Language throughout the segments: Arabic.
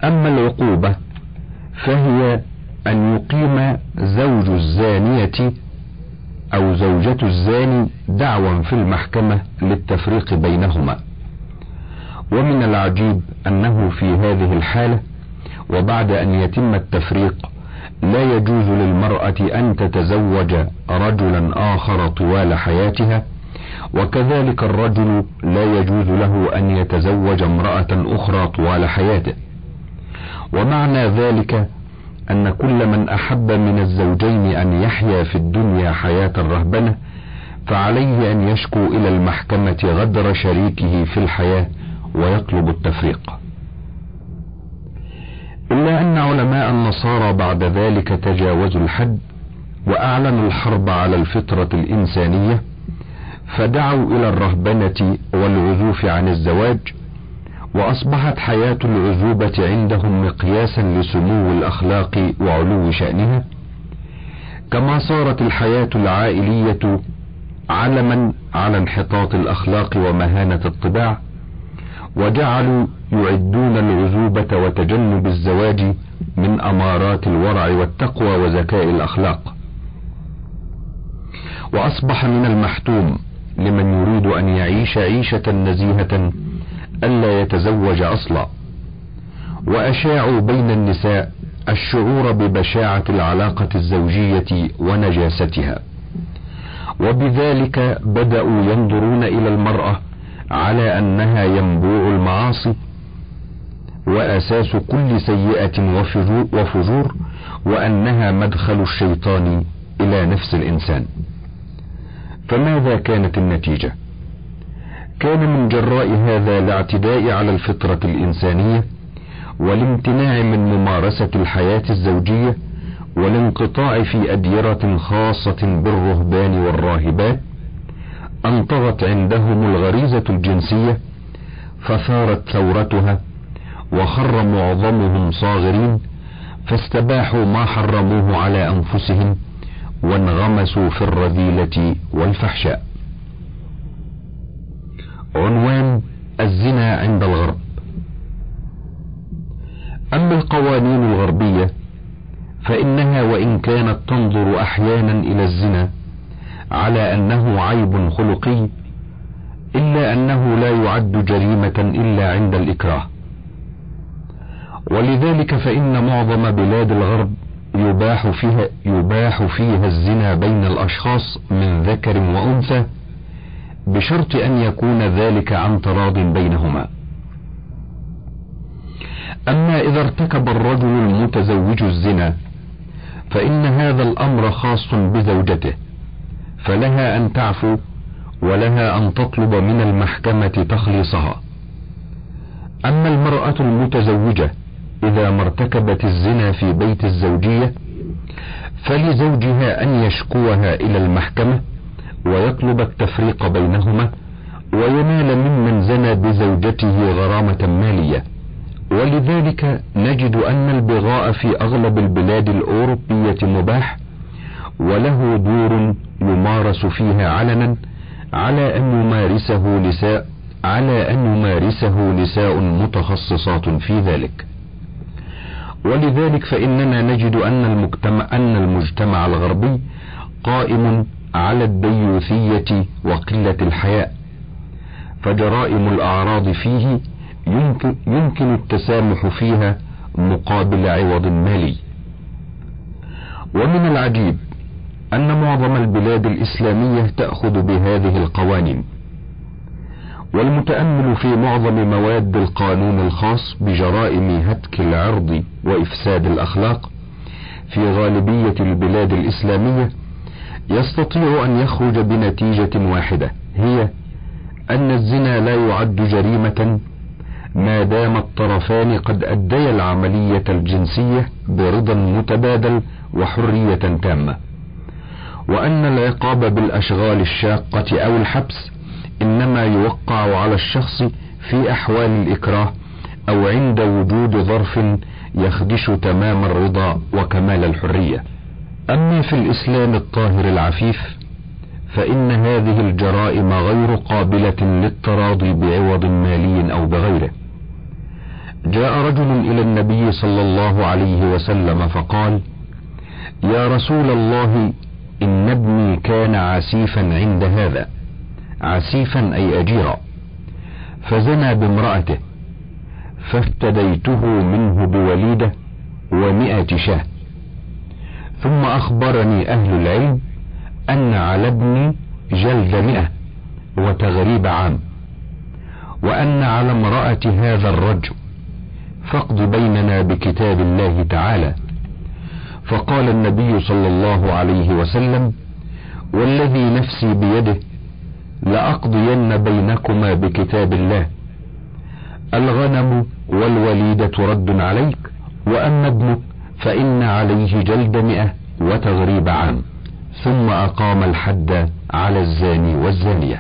أما العقوبة فهي أن يقيم زوج الزانية أو زوجة الزاني دعوى في المحكمة للتفريق بينهما. ومن العجيب أنه في هذه الحالة وبعد أن يتم التفريق لا يجوز للمرأة أن تتزوج رجلا آخر طوال حياتها، وكذلك الرجل لا يجوز له أن يتزوج امرأة أخرى طوال حياته. ومعنى ذلك أن كل من أحب من الزوجين أن يحيا في الدنيا حياة الرهبنة فعليه أن يشكو إلى المحكمة غدر شريكه في الحياة ويطلب التفريق. إلا أن علماء النصارى بعد ذلك تجاوزوا الحد وأعلنوا الحرب على الفطرة الإنسانية، فدعوا إلى الرهبنة والعزوف عن الزواج، وأصبحت حياة العزوبة عندهم مقياسا لسمو الأخلاق وعلو شأنها، كما صارت الحياة العائلية علما على انحطاط الأخلاق ومهانة الطباع، وجعلوا يعدون العزوبة وتجنب الزواج من أمارات الورع والتقوى وذكاء الأخلاق. وأصبح من المحتوم لمن يريد أن يعيش عيشة نزيهة ألا يتزوج أصلا. وأشاعوا بين النساء الشعور ببشاعة العلاقة الزوجية ونجاستها، وبذلك بدأوا ينظرون إلى المرأة على أنها ينبوع المعاصي وأساس كل سيئة وفجور، وأنها مدخل الشيطان إلى نفس الإنسان. فماذا كانت النتيجة؟ كان من جراء هذا الاعتداء على الفطرة الإنسانية والامتناع من ممارسة الحياة الزوجية والانقطاع في أديرة خاصة بالرهبان والراهبات أن طغت عندهم الغريزة الجنسية فثارت ثورتها، وخر معظمهم صاغرين فاستباحوا ما حرموه على أنفسهم وانغمسوا في الرذيلة والفحشاء. عنوان: الزنا عند الغرب. أما القوانين الغربية فإنها وإن كانت تنظر أحيانا إلى الزنا على أنه عيب خلقي، إلا أنه لا يعد جريمة إلا عند الإكراه. ولذلك فإن معظم بلاد الغرب يباح فيها الزنا بين الأشخاص من ذكر وأنثى بشرط أن يكون ذلك عن تراض بينهما. أما إذا ارتكب الرجل المتزوج الزنا فإن هذا الأمر خاص بزوجته، فلها أن تعفو ولها أن تطلب من المحكمة تخليصها. أما المرأة المتزوجة إذا ما ارتكبت الزنا في بيت الزوجية فلزوجها أن يشكوها إلى المحكمة ويطلب التفريق بينهما وينال ممن زنى بزوجته غرامة مالية. ولذلك نجد أن البغاء في أغلب البلاد الأوروبية مباح وله دور يمارس فيها علنا على أن يمارسه نساء متخصصات في ذلك. ولذلك فإننا نجد أن المجتمع الغربي قائم على الديوثية وقلة الحياء، فجرائم الأعراض فيه يمكن التسامح فيها مقابل عوض مالي. ومن العجيب أن معظم البلاد الإسلامية تأخذ بهذه القوانين، والمتأمل في معظم مواد القانون الخاص بجرائم هتك العرض وإفساد الأخلاق في غالبية البلاد الإسلامية يستطيع أن يخرج بنتيجة واحدة، هي أن الزنا لا يعد جريمة ما دام الطرفان قد أديا العملية الجنسية برضا متبادل وحرية تامة، وأن العقاب بالأشغال الشاقة أو الحبس إنما يوقع على الشخص في أحوال الإكراه أو عند وجود ظرف يخدش تمام الرضا وكمال الحرية. أما في الإسلام الطاهر العفيف فإن هذه الجرائم غير قابلة للتراضي بعوض مالي أو بغيره، جاء رجل إلى النبي صلى الله عليه وسلم فقال: يا رسول الله، إن ابني كان عسيفا عند هذا، عسيفا أي أجيرا، فزنى بامرأته، فافتديته منه بوليدة 100 شاة. ثم أخبرني أهل العلم أن على ابني جلد 100 وتغريب عام، وأن على امرأة هذا الرجل، فاقض بيننا بكتاب الله تعالى. فقال النبي صلى الله عليه وسلم: والذي نفسي بيده لأقضين بينكما بكتاب الله، الغنم والوليدة رد عليك، وأما ابنك فإن عليه جلد 100 وتغريب عام. ثم أقام الحد على الزاني والزانية.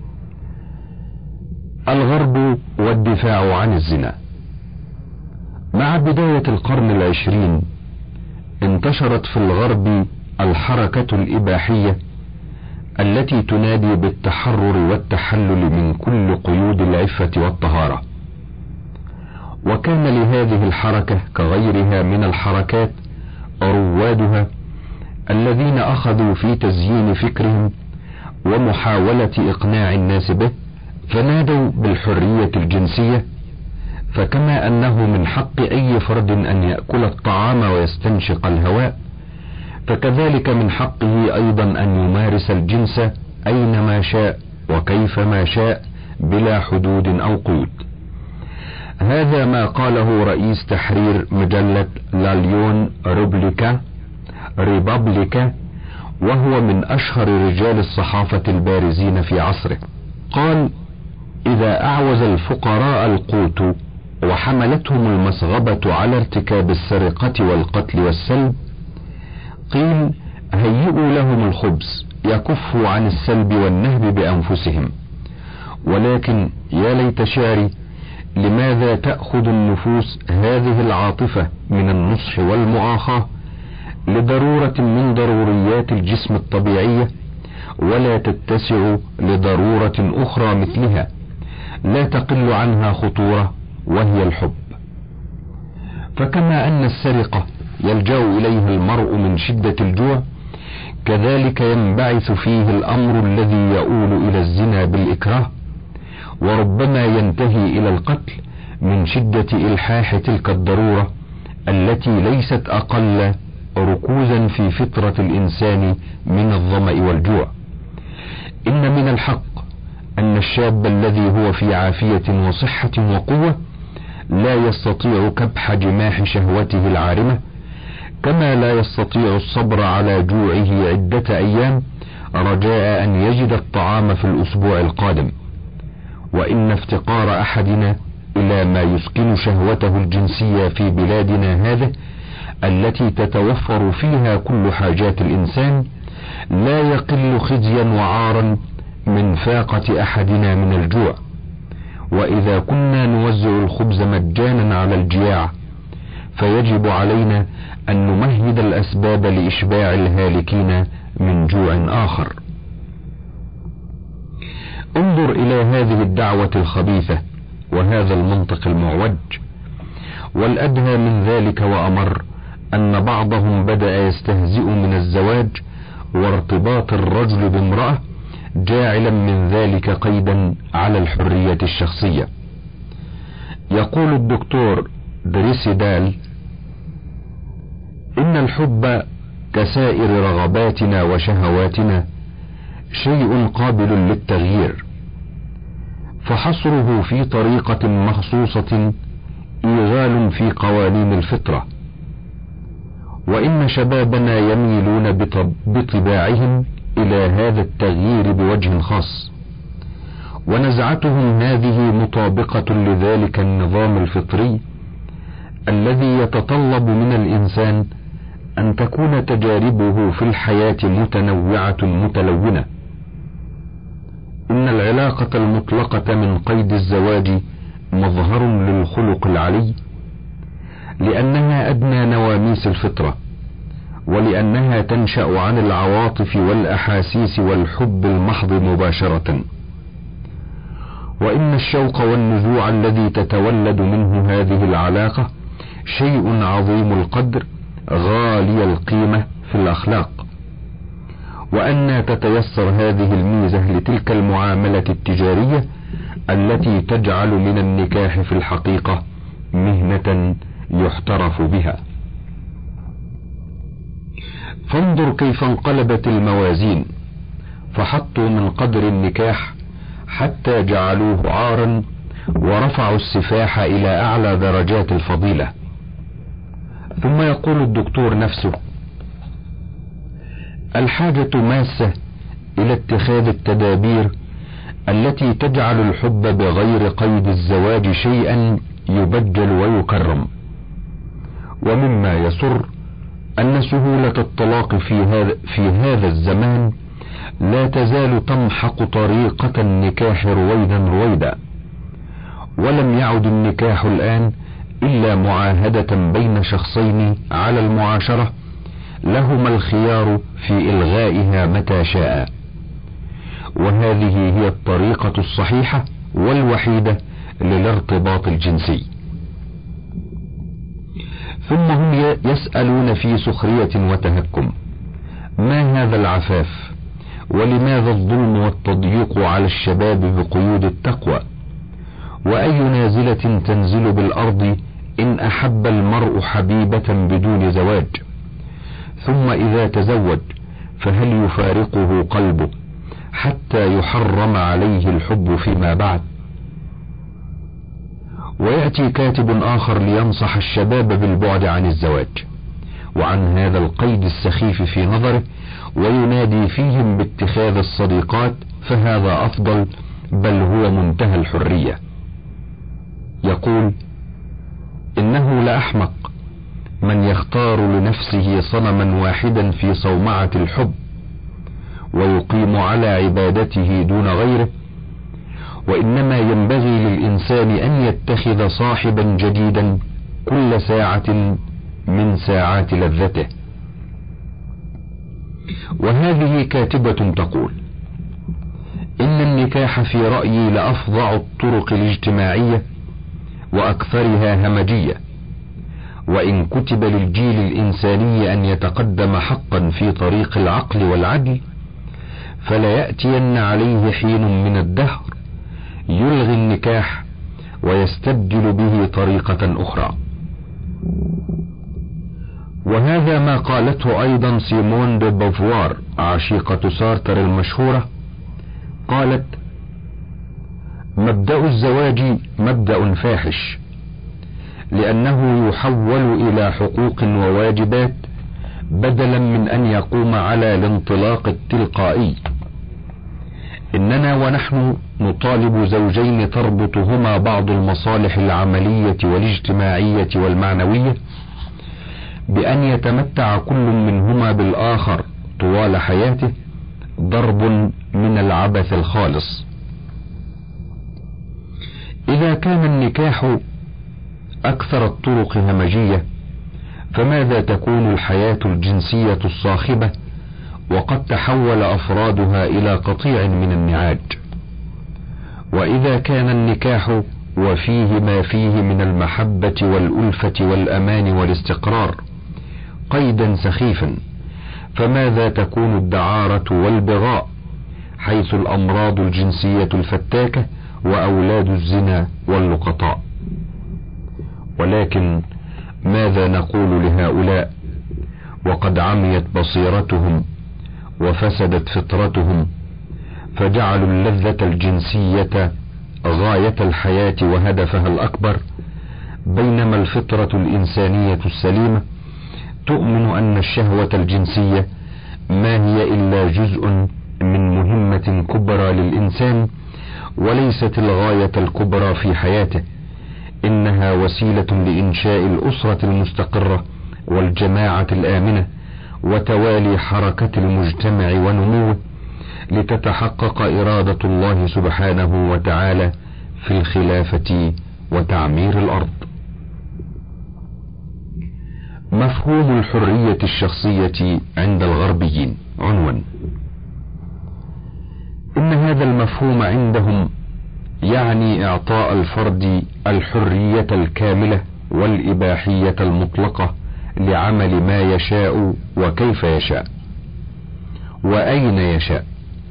الغرب والدفاع عن الزنا. مع بداية القرن 20 انتشرت في الغرب الحركة الإباحية التي تنادي بالتحرر والتحلل من كل قيود العفة والطهارة. وكان لهذه الحركة كغيرها من الحركات روادها الذين أخذوا في تزيين فكرهم ومحاولة إقناع الناس به، فنادوا بالحرية الجنسية. فكما أنه من حق أي فرد أن يأكل الطعام ويستنشق الهواء، فكذلك من حقه أيضا أن يمارس الجنس أينما شاء وكيفما شاء بلا حدود أو قيود. هذا ما قاله رئيس تحرير مجلة لاليون ريبابليكا، وهو من أشهر رجال الصحافة البارزين في عصره. قال: إذا أعوز الفقراء القوت وحملتهم المسغبة على ارتكاب السرقة والقتل والسلب، قيل: هيئوا لهم الخبز يكفوا عن السلب والنهب بأنفسهم. ولكن يا ليت شعري، لماذا تأخذ النفوس هذه العاطفة من النصح والمؤاخاة لضرورة من ضروريات الجسم الطبيعية، ولا تتسع لضرورة أخرى مثلها لا تقل عنها خطورة، وهي الحب. فكما أن السرقة يلجأ إليها المرء من شدة الجوع، كذلك ينبعث فيه الأمر الذي يؤول إلى الزنا بالإكراه، وربما ينتهي إلى القتل من شدة إلحاح تلك الضرورة التي ليست أقل ركوزا في فطرة الإنسان من الظمأ والجوع. إن من الحق أن الشاب الذي هو في عافية وصحة وقوة لا يستطيع كبح جماح شهوته العارمة، كما لا يستطيع الصبر على جوعه عدة أيام رجاء أن يجد الطعام في الأسبوع القادم. وإن افتقار أحدنا إلى ما يسكن شهوته الجنسية في بلادنا هذه التي تتوفر فيها كل حاجات الإنسان لا يقل خزيا وعارا من فاقة أحدنا من الجوع. وإذا كنا نوزع الخبز مجانا على الجياع، فيجب علينا أن نمهد الأسباب لإشباع الهالكين من جوع آخر. انظر إلى هذه الدعوة الخبيثة وهذا المنطق المعوج. والأدهى من ذلك وأمر أن بعضهم بدأ يستهزئ من الزواج وارتباط الرجل بامرأة، جاعلا من ذلك قيدا على الحرية الشخصية. يقول الدكتور دريسيدال: إن الحب كسائر رغباتنا وشهواتنا شيء قابل للتغيير، فحصره في طريقة مخصوصة إيغال في قوانين الفطرة. وإن شبابنا يميلون بطباعهم إلى هذا التغيير بوجه خاص، ونزعتهم هذه مطابقة لذلك النظام الفطري الذي يتطلب من الإنسان أن تكون تجاربه في الحياة متنوعة متلونة. إن العلاقة المطلقة من قيد الزواج مظهر للخلق العلي، لأنها أدنى نواميس الفطرة، ولأنها تنشأ عن العواطف والأحاسيس والحب المحض مباشرة. وإن الشوق والنزوع الذي تتولد منه هذه العلاقة شيء عظيم القدر غالي القيمة في الأخلاق. وأن تتيسر هذه الميزة لتلك المعاملة التجارية التي تجعل من النكاح في الحقيقة مهنة يحترف بها. فانظر كيف انقلبت الموازين، فحطوا من قدر النكاح حتى جعلوه عارا، ورفعوا السفاح إلى أعلى درجات الفضيلة. ثم يقول الدكتور نفسه: الحاجة ماسة إلى اتخاذ التدابير التي تجعل الحب بغير قيد الزواج شيئا يبجل ويكرم. ومما يسر أن سهولة الطلاق في هذا الزمان لا تزال تمحق طريقة النكاح رويدا رويدا، ولم يعد النكاح الآن إلا معاهدة بين شخصين على المعاشرة لهما الخيار في إلغائها متى شاء. وهذه هي الطريقة الصحيحة والوحيدة للارتباط الجنسي. ثم هم يسألون في سخرية وتهكم: ما هذا العفاف؟ ولماذا الظلم والتضييق على الشباب بقيود التقوى؟ وأي نازلة تنزل بالأرض إن أحب المرء حبيبة بدون زواج؟ ثم إذا تزوج فهل يفارقه قلبه حتى يحرم عليه الحب فيما بعد؟ ويأتي كاتب آخر لينصح الشباب بالبعد عن الزواج وعن هذا القيد السخيف في نظره، وينادي فيهم باتخاذ الصديقات، فهذا أفضل، بل هو منتهى الحرية. يقول: إنه لأحمق من يختار لنفسه صنما واحدا في صومعة الحب ويقيم على عبادته دون غيره، وإنما ينبغي للإنسان أن يتخذ صاحبا جديدا كل ساعة من ساعات لذته. وهذه كاتبة تقول: إن النكاح في رأيي لأفظع الطرق الاجتماعية وأكثرها همجية، وإن كتب للجيل الإنساني أن يتقدم حقا في طريق العقل والعدل، فلا يأتين عليه حين من الدهر يلغي النكاح ويستبدل به طريقة أخرى. وهذا ما قالته أيضا سيمون دي بوفوار عشيقة سارتر المشهورة. قالت: مبدأ الزواج مبدأ فاحش، لأنه يحول إلى حقوق وواجبات بدلا من أن يقوم على الانطلاق التلقائي. إننا ونحن نطالب زوجين تربطهما بعض المصالح العملية والاجتماعية والمعنوية بأن يتمتع كل منهما بالآخر طوال حياته، ضرب من العبث الخالص. إذا كان النكاح أكثر الطرق همجية، فماذا تكون الحياة الجنسية الصاخبة وقد تحول أفرادها إلى قطيع من النعاج؟ وإذا كان النكاح وفيه ما فيه من المحبة والألفة والأمان والاستقرار قيدا سخيفا، فماذا تكون الدعارة والبغاء، حيث الأمراض الجنسية الفتاكة وأولاد الزنا واللقطاء؟ ولكن ماذا نقول لهؤلاء وقد عميت بصيرتهم وفسدت فطرتهم، فجعلوا اللذة الجنسية غاية الحياة وهدفها الأكبر، بينما الفطرة الإنسانية السليمة تؤمن أن الشهوة الجنسية ما هي إلا جزء من مهمة كبرى للإنسان، وليست الغاية الكبرى في حياته، إنها وسيلة لإنشاء الأسرة المستقرة والجماعة الآمنة وتوالي حركة المجتمع ونموه، لتتحقق إرادة الله سبحانه وتعالى في الخلافة وتعمير الأرض. مفهوم الحرية الشخصية عند الغربيين. عنوان: إن هذا المفهوم عندهم يعني إعطاء الفرد الحرية الكاملة والإباحية المطلقة لعمل ما يشاء وكيف يشاء وأين يشاء،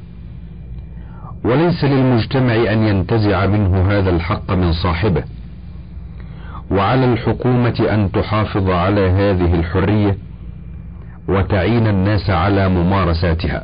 وليس للمجتمع أن ينتزع منه هذا الحق من صاحبه، وعلى الحكومة أن تحافظ على هذه الحرية وتعين الناس على ممارساتها.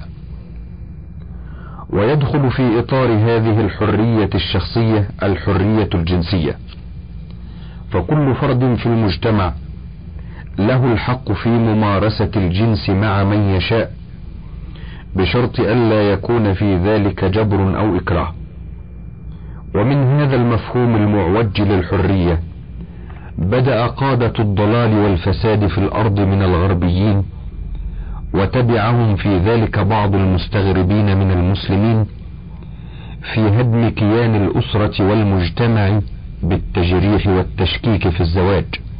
ويدخل في إطار هذه الحرية الشخصية الحرية الجنسية، فكل فرد في المجتمع له الحق في ممارسة الجنس مع من يشاء، بشرط ألا يكون في ذلك جبر أو إكراه. ومن هذا المفهوم المعوج للحرية بدأ قادة الضلال والفساد في الأرض من الغربيين، وتبعهم في ذلك بعض المستغربين من المسلمين في هدم كيان الأسرة والمجتمع بالتجريح والتشكيك في الزواج،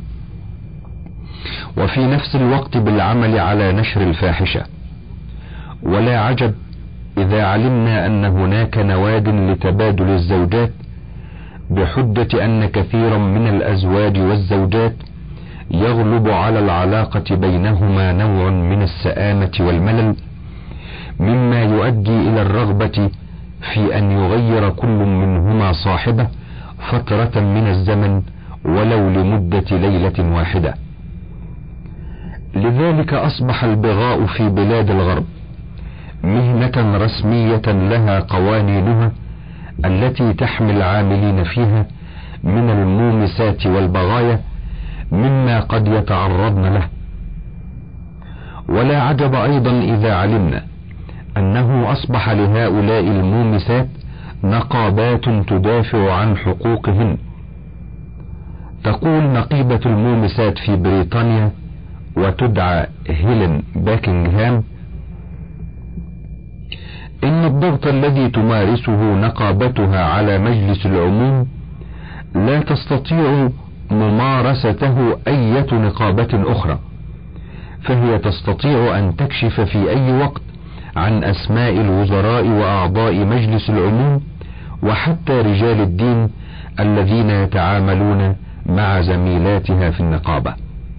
وفي نفس الوقت بالعمل على نشر الفاحشة. ولا عجب إذا علمنا أن هناك نواد لتبادل الزوجات، بحجة أن كثيرا من الأزواج والزوجات يغلب على العلاقة بينهما نوع من السآمة والملل، مما يؤدي إلى الرغبة في أن يغير كل منهما صاحبه فترة من الزمن ولو لمدة ليلة واحدة. لذلك أصبح البغاء في بلاد الغرب مهنة رسمية لها قوانينها التي تحمي العاملين فيها من المومسات والبغايا مما قد يتعرضن له. ولا عجب أيضا إذا علمنا أنه أصبح لهؤلاء المومسات نقابات تدافع عن حقوقهن. تقول نقيبة المومسات في بريطانيا وتدعى هيلين باكنغهام إن الضغط الذي تمارسه نقابتها على مجلس العموم لا تستطيع ممارسته أي نقابة أخرى، فهي تستطيع أن تكشف في أي وقت عن أسماء الوزراء وأعضاء مجلس العموم وحتى رجال الدين الذين يتعاملون مع زميلاتها في النقابة.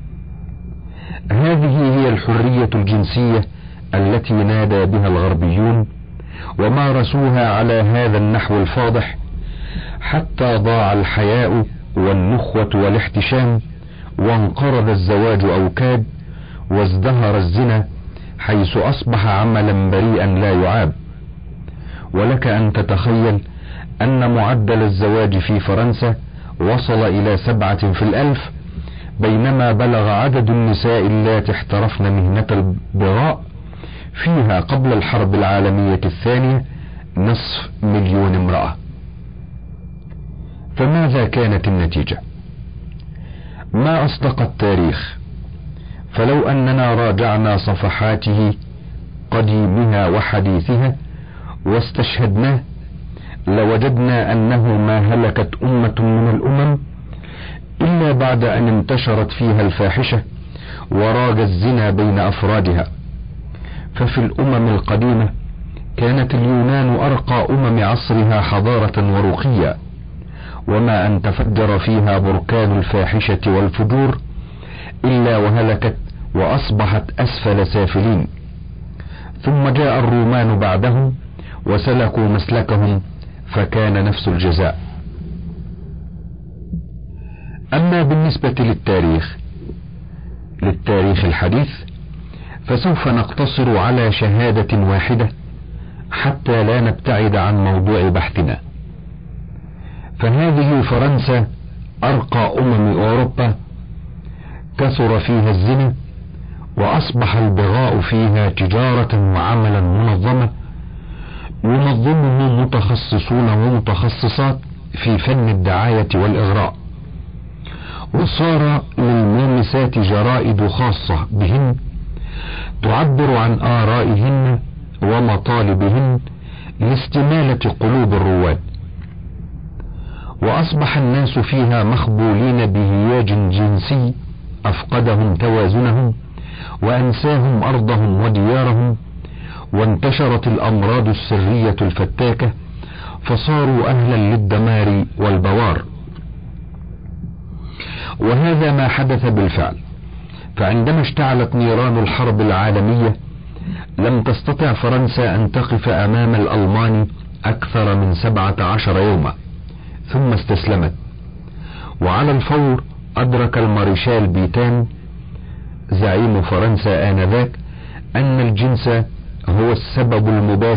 هذه هي الحرية الجنسية التي نادى بها الغربيون ومارسوها على هذا النحو الفاضح، حتى ضاع الحياء والنخوة والاحتشام، وانقرض الزواج أوكاد، وازدهر الزنا حيث أصبح عملا بريئا لا يعاب. ولك أن تتخيل أن معدل الزواج في فرنسا وصل إلى 7 في 1000، بينما بلغ عدد النساء اللاتي احترفن مهنة البغاء فيها قبل الحرب العالمية الثانية 500,000 امرأة. فماذا كانت النتيجة؟ ما أصدق التاريخ. فلو أننا راجعنا صفحاته قديمها وحديثها واستشهدناه لوجدنا أنه ما هلكت أمة من الأمم إلا بعد أن انتشرت فيها الفاحشة وراج الزنا بين أفرادها. ففي الأمم القديمة كانت اليونان أرقى أمم عصرها حضارة ورقيا، وما أن تفجر فيها بركان الفاحشة والفجور إلا وهلكت وأصبحت أسفل سافلين. ثم جاء الرومان بعدهم وسلكوا مسلكهم فكان نفس الجزاء. أما بالنسبة للتاريخ الحديث فسوف نقتصر على شهادة واحدة حتى لا نبتعد عن موضوع بحثنا. فهذه فرنسا أرقى أمم أوروبا، كثر فيها الزنا وأصبح البغاء فيها تجارة وعملا منظمة ينظمه متخصصون ومتخصصات في فن الدعاية والإغراء. وصار للمومسات جرائد خاصة بهن تعبر عن آرائهن ومطالبهن لاستمالة قلوب الرواد. وأصبح الناس فيها مخبولين بهياج جنسي أفقدهم توازنهم وأنساهم أرضهم وديارهم، وانتشرت الأمراض السرية الفتاكة، فصاروا أهلا للدمار والبوار. وهذا ما حدث بالفعل، فعندما اشتعلت نيران الحرب العالمية لم تستطع فرنسا أن تقف أمام الألمان أكثر من 17 يوما، ثم استسلمت. وعلى الفور أدرك المارشال بيتان زعيم فرنسا آنذاك أن الجنس هو السبب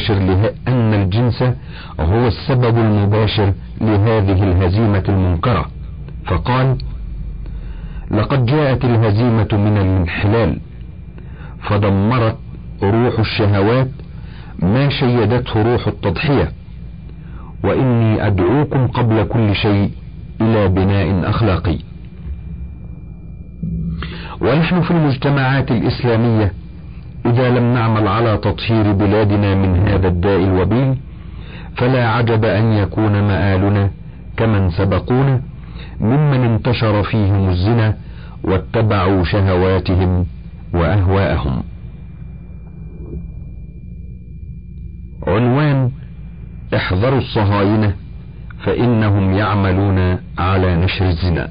المباشر لهذه الهزيمة المنكرة، فقال: لقد جاءت الهزيمة من الانحلال، فدمرت روح الشهوات ما شيدته روح التضحية، وإني أدعوكم قبل كل شيء إلى بناء أخلاقي. ونحن في المجتمعات الإسلامية إذا لم نعمل على تطهير بلادنا من هذا الداء الوبيل فلا عجب أن يكون مآلنا كمن سبقونا ممن انتشر فيهم الزنا واتبعوا شهواتهم وأهواءهم. عنوان: احذروا الصهاينة فإنهم يعملون على نشر الزنا.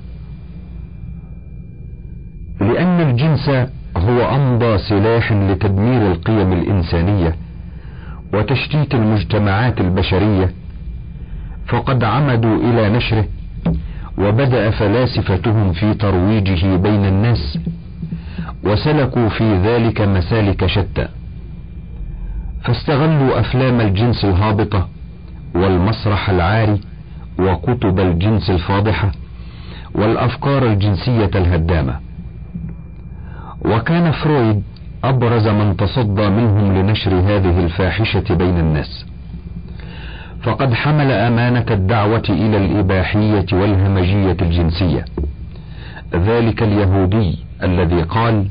لأن الجنس هو أمضى سلاح لتدمير القيم الإنسانية وتشتيت المجتمعات البشرية، فقد عمدوا إلى نشره، وبدأ فلاسفتهم في ترويجه بين الناس، وسلكوا في ذلك مسالك شتى، فاستغلوا أفلام الجنس الهابطة والمسرح العاري وكتب الجنس الفاضحة والأفكار الجنسية الهدامة. وكان فرويد أبرز من تصدى منهم لنشر هذه الفاحشة بين الناس، فقد حمل أمانة الدعوة إلى الإباحية والهمجية الجنسية، ذلك اليهودي الذي قال: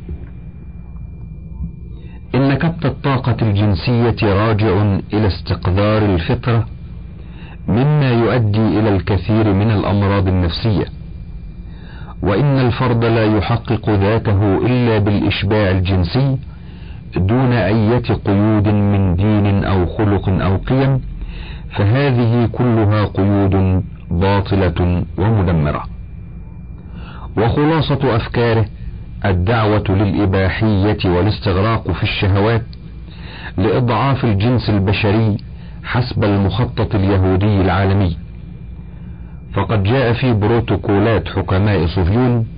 إن كبت الطاقة الجنسية راجع إلى استقذار الفطرة، مما يؤدي إلى الكثير من الأمراض النفسية، وإن الفرد لا يحقق ذاته إلا بالإشباع الجنسي دون أي قيود من دين أو خلق أو قيم، فهذه كلها قيود باطلة ومدمرة. وخلاصة أفكاره الدعوة للإباحية والاستغراق في الشهوات لإضعاف الجنس البشري حسب المخطط اليهودي العالمي. فقد جاء في بروتوكولات حكماء صهيون: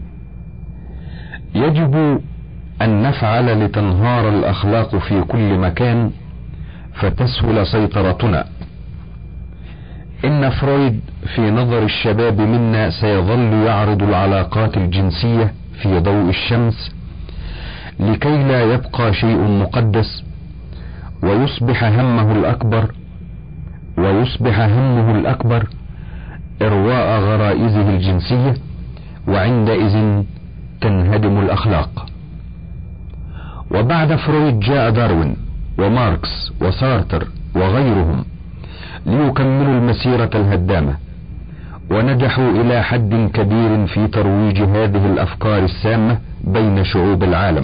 يجب أن نفعل لتنهار الأخلاق في كل مكان فتسهل سيطرتنا. إن فرويد في نظر الشباب منا سيظل يعرض العلاقات الجنسية في ضوء الشمس لكي لا يبقى شيء مقدس، ويصبح همه الأكبر إرواء غرائزه الجنسية، وعندئذ تنهدم الأخلاق. وبعد فرويد جاء داروين وماركس وسارتر وغيرهم ليكملوا المسيرة الهدامة، ونجحوا إلى حد كبير في ترويج هذه الأفكار السامة بين شعوب العالم.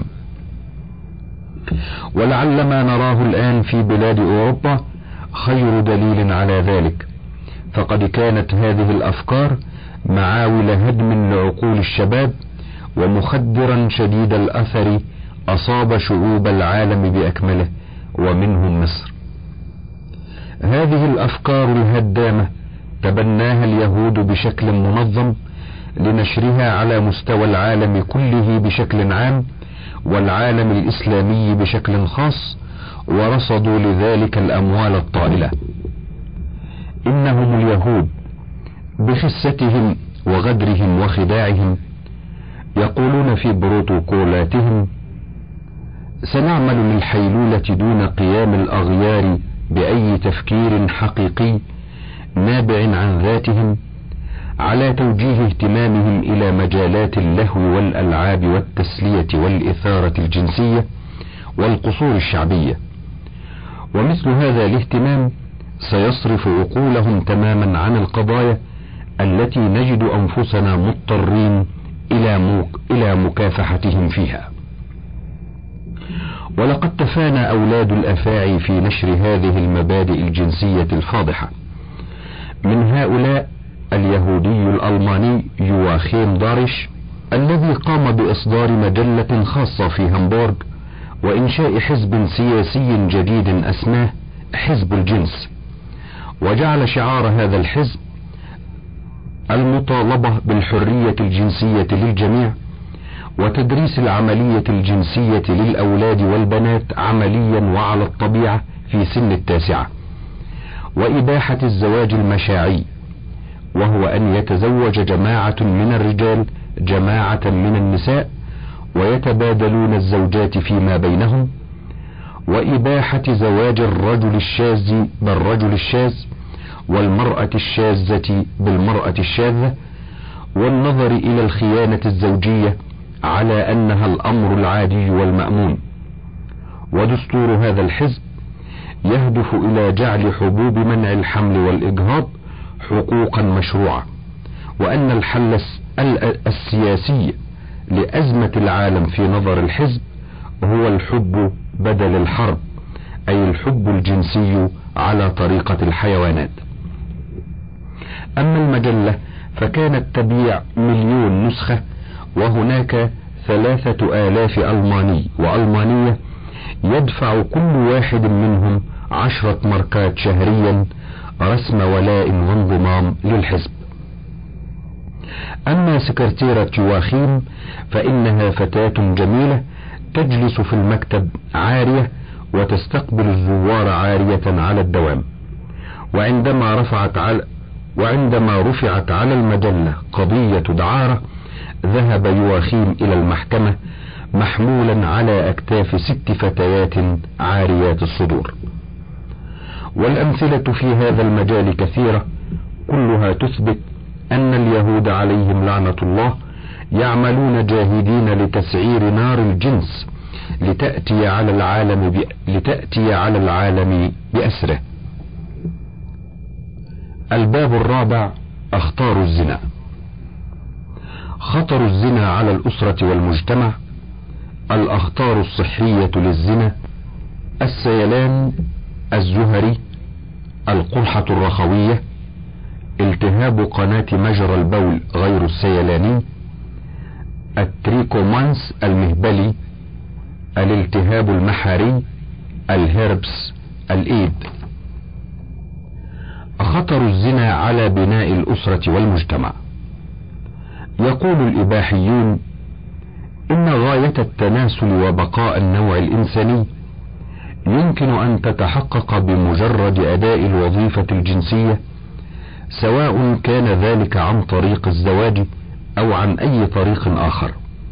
ولعل ما نراه الآن في بلاد أوروبا خير دليل على ذلك، فقد كانت هذه الأفكار معاول هدم لعقول الشباب ومخدرا شديد الأثر أصاب شعوب العالم بأكمله ومنهم مصر. هذه الأفكار الهدامة تبناها اليهود بشكل منظم لنشرها على مستوى العالم كله بشكل عام، والعالم الإسلامي بشكل خاص، ورصدوا لذلك الأموال الطائلة. إنهم اليهود بخستهم وغدرهم وخداعهم يقولون في بروتوكولاتهم: سنعمل للحيلولة دون قيام الأغيار بأي تفكير حقيقي نابع عن ذاتهم، على توجيه اهتمامهم إلى مجالات اللهو والألعاب والتسلية والإثارة الجنسية والقصور الشعبية. ومثل هذا الاهتمام سيصرف عقولهم تماما عن القضايا التي نجد أنفسنا مضطرين إلى مكافحتهم فيها. ولقد تفانى أولاد الأفاعي في نشر هذه المبادئ الجنسية الفاضحة. من هؤلاء اليهودي الألماني يواخيم دارش، الذي قام بإصدار مجلة خاصة في هامبورغ وإنشاء حزب سياسي جديد أسماه حزب الجنس، وجعل شعار هذا الحزب المطالبة بالحرية الجنسية للجميع، وتدريس العملية الجنسية للأولاد والبنات عمليا وعلى الطبيعة في سن 9، وإباحة الزواج المشاعي، وهو أن يتزوج جماعة من الرجال جماعة من النساء ويتبادلون الزوجات فيما بينهم، وإباحة زواج الرجل الشاذ بالرجل الشاذ والمرأة الشاذة بالمرأة الشاذة، والنظر إلى الخيانة الزوجية على أنها الأمر العادي والمأمون. ودستور هذا الحزب يهدف إلى جعل حبوب منع الحمل والإجهاض حقوقا مشروعة، وأن الحل السياسي لأزمة العالم في نظر الحزب هو الحب بدل الحرب، أي الحب الجنسي على طريقة الحيوانات. أما المجلة فكانت تبيع 1,000,000 نسخة، وهناك 3,000 ألماني وألمانية يدفع كل واحد منهم 10 ماركات شهريا رسم ولاء وانضمام للحزب. أما سكرتيرة يواخيم فإنها فتاة جميلة تجلس في المكتب عارية وتستقبل الزوار عارية على الدوام. وعندما رفعت على المجلة قضية دعارة ذهب يواخيم إلى المحكمة محمولا على أكتاف 6 فتيات عاريات الصدور. والأمثلة في هذا المجال كثيرة، كلها تثبت أن اليهود عليهم لعنة الله يعملون جاهدين لتسعير نار الجنس لتأتي على العالم بأسره. الباب الرابع: أخطار الزنا. خطر الزنا على الأسرة والمجتمع. الأخطار الصحية للزنا: السيلان الزهري، القرحة الرخوية، التهاب قناة مجرى البول غير السيلاني، التريكومانس المهبلي، الالتهاب المحاري، الهربس، الإيد. خطر الزنا على بناء الأسرة والمجتمع. يقول الإباحيون إن غاية التناسل وبقاء النوع الإنساني يمكن أن تتحقق بمجرد أداء الوظيفة الجنسية، سواء كان ذلك عن طريق الزواج أو عن أي طريق آخر،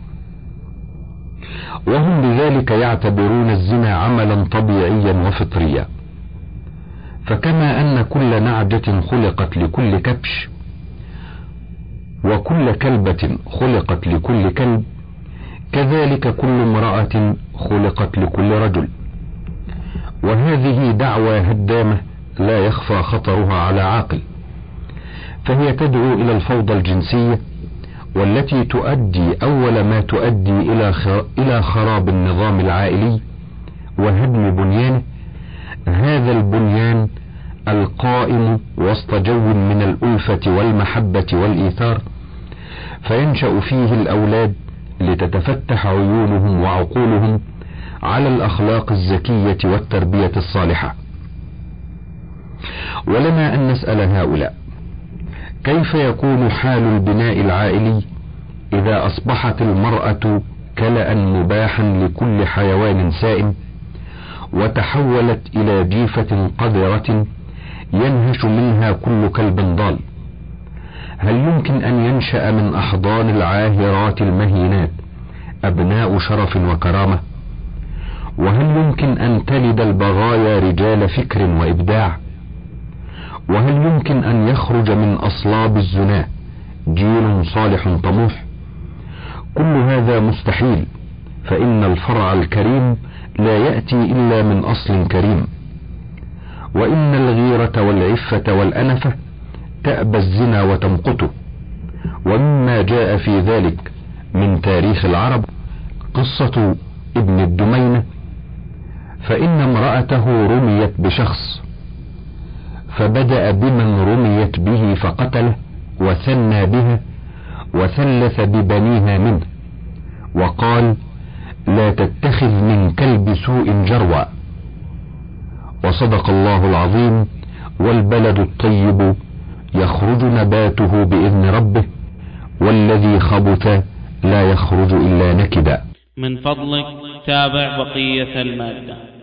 وهم بذلك يعتبرون الزنا عملا طبيعيا وفطريا. فكما أن كل نعجة خلقت لكل كبش، وكل كلبة خلقت لكل كلب، كذلك كل امرأة خلقت لكل رجل. وهذه دعوى هدامة لا يخفى خطرها على عاقل، فهي تدعو إلى الفوضى الجنسية، والتي تؤدي أول ما تؤدي إلى خراب النظام العائلي وهدم بنيانه، هذا البنيان القائم وسط جو من الألفة والمحبة والإيثار، فينشأ فيه الأولاد لتتفتح عيونهم وعقولهم على الأخلاق الزكية والتربية الصالحة. ولنا أن نسأل هؤلاء: كيف يكون حال البناء العائلي إذا أصبحت المرأة كلأ مباحا لكل حيوان سائم، وتحولت إلى جيفة قذرة ينهش منها كل كلب ضال؟ هل يمكن أن ينشأ من أحضان العاهرات المهينات أبناء شرف وكرامة؟ وهل يمكن أن تلد البغايا رجال فكر وإبداع؟ وهل يمكن أن يخرج من أصلاب الزنا جيل صالح طموح؟ كل هذا مستحيل، فإن الفرع الكريم لا يأتي إلا من أصل كريم. وإن الغيرة والعفة والأنفة تأبى الزنا وتمقته. ومما جاء في ذلك من تاريخ العرب قصة ابن الدمينة فإن امرأته رميت بشخص، فبدأ بمن رميت به فقتله وثنى بها وثلث ببنيها منه، وقال: لا تتخذ من كلب سوء جروا. وصدق الله العظيم. والبلد الطيب يخرج نباته بإذن ربه، والذي خبث لا يخرج إلا نكدا. من فضلك تابع بقية المادة.